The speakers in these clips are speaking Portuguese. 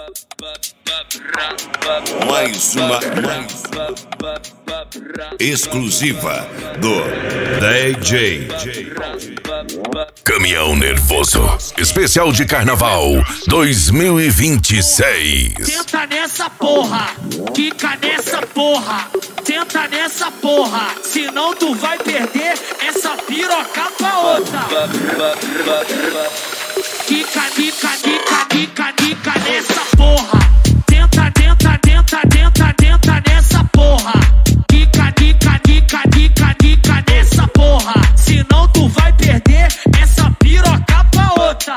Mais uma exclusiva do DJ Caminhão Nervoso, especial de Carnaval 2026. Senta nessa porra, quica nessa porra, senta nessa porra, senão tu vai perder essa piroca pra outra. Quica, quica, quica, quica, quica nessa porra. Tenta, tenta, tenta, tenta, tenta nessa porra. Quica, quica, quica, quica, quica nessa porra, senão tu vai perder essa piroca pra outra.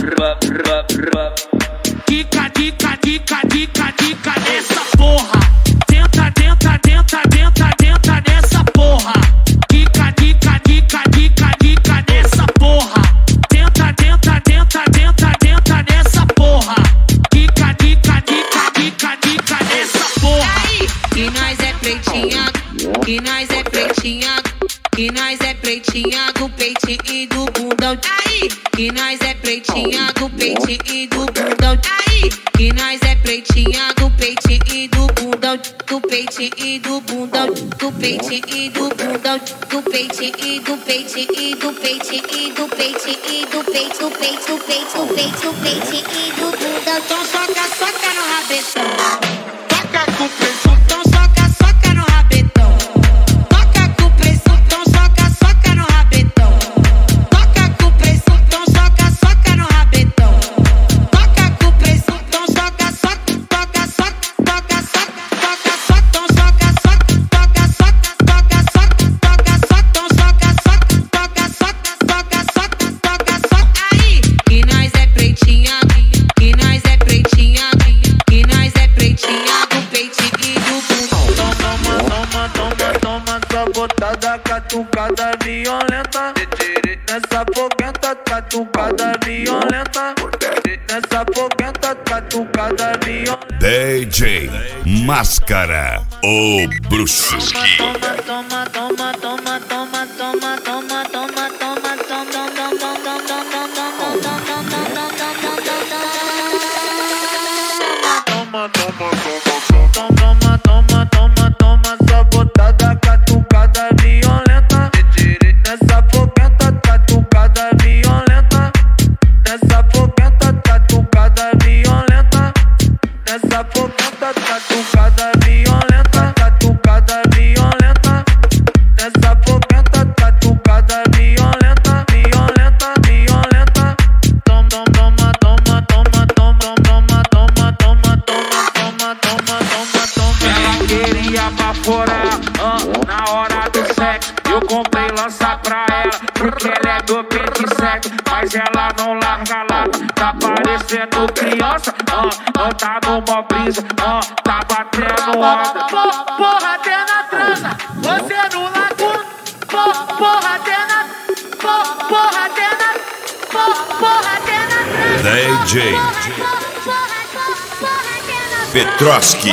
Quica, quica, quica, quica, quica nessa porra. Tenta, tenta, tenta, tenta, tenta nessa porra. Quica, quica, quica, quica, quica nessa porra. Tenta, tenta, tenta, tenta, tenta nessa porra. Quica, quica, quica, quica, quica nessa porra. Que nós é pretinha, que nós é pretinha, que nós é pretinha do peitinho e do bundão. Aí, que nós é pretinha do peitinho e do bundão. Aí, que nós é pretinha do peitinho e do bundão, do peitinho e do bundão, do peitinho e do bundão, do peitinho e do peitinho e do peitinho e do peitinho e do peito, do peito, do peito, do peito, do peitinho e do bundão. Então soca, soca no rabetão. Toca com pressão, então soca, soca no rabetão. Toca com pressão, então soca, soca no rabetão. Toca com pressão, então soca, soca no rabetão. Toca com pressão, então soca, soca, toca, soca, toca, soca, toca, soca, então soca, soca, toca, soca, toca, soca, toca, soca, então soca, soca, toca, soca, toca, soca, toca, soca. Aí, que nós é pretinha, que nós é pretinha, que nós é pretinha do peitinho e do bumbum. Toma, toma, sabotada, catucada violenta. Nessa foguenta, catucada violenta. Nessa foguenta, catucada violenta. DJ Máscara, o bruxo. Toma, toma, toma, toma, toma, toma, toma, toma, toma, sabotada, catucada violenta. Nessa foguenta, catucada violenta. Nessa foguenta, catucada violenta. Nessa foguenta, catucada violenta. Catucada violenta. Nessa foguenta, catucada violenta. Violenta, violenta. Toma, toma, toma, toma, toma, toma, toma, toma, toma, toma, toma, toma. Ela queria baforar, na hora do sexo. Eu comprei lança pra ela, porque ela é do pente sexo. Mas ela não larga lá, tá parecendo criança. Não tá numa brisa, tá batendo onda. Porra, até na transa, você no laguna. Porra, até na, porra, até na, porra, até na transa. DJ Petroski.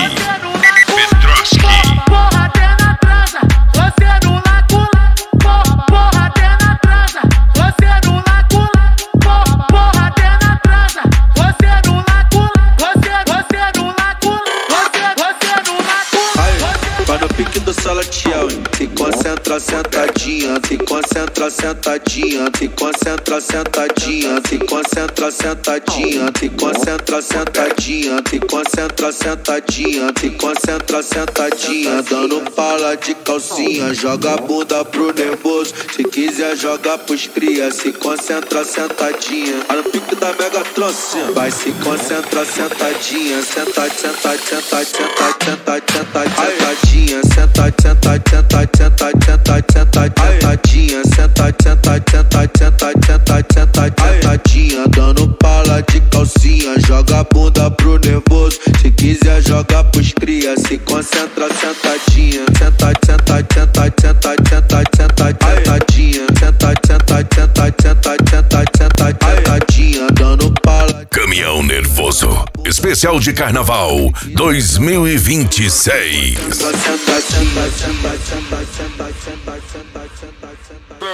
Porra, até na transa, você no laguna. Porra, até na transa, você no laguna. Porra, até na transa, você no laguna. Você no laguna. Você no laguna. Vai no pique do Salatiel, hein? Se concentra sentadinha, se concentra sentadinha, se concentra sentadinha, se concentra sentadinha, se concentra sentadinha, se concentra sentadinha, se concentra sentadinha, dando pala de calcinha, joga a bunda pro nervoso, se quiser joga pros cria, se concentra sentadinha, vai no pique da mega trancinha, vai se concentra sentadinha, senta, senta, senta, senta, senta, senta, sentadinha, senta, senta, senta, senta, senta, sentadinha, senta, senta, senta, senta, senta, sentadinha, dando pala de calcinha, joga a bunda pro nervoso, se quiser joga pros cria, se concentra sentadinha, senta, senta, senta, senta, senta, sentadinha, senta, senta, senta, senta, senta, sentadinha, dando pala. Caminhão Nervoso, especial de Carnaval 2026. Senta, senta, senta, senta.